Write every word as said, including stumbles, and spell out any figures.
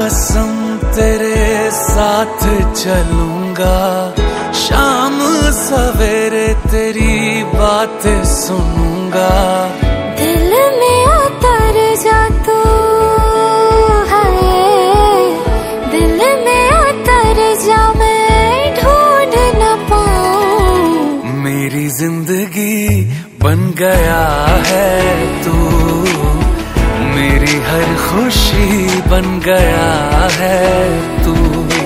कसम तेरे साथ चलूंगा, शाम सवेरे तेरी बातें सुनूंगा। दिल में उतर जा तू, हाय दिल में उतर जा, मैं ढूंढ न पाऊं। मेरी जिंदगी बन गया है तू, मेरी हर खुशी बन गया है तू।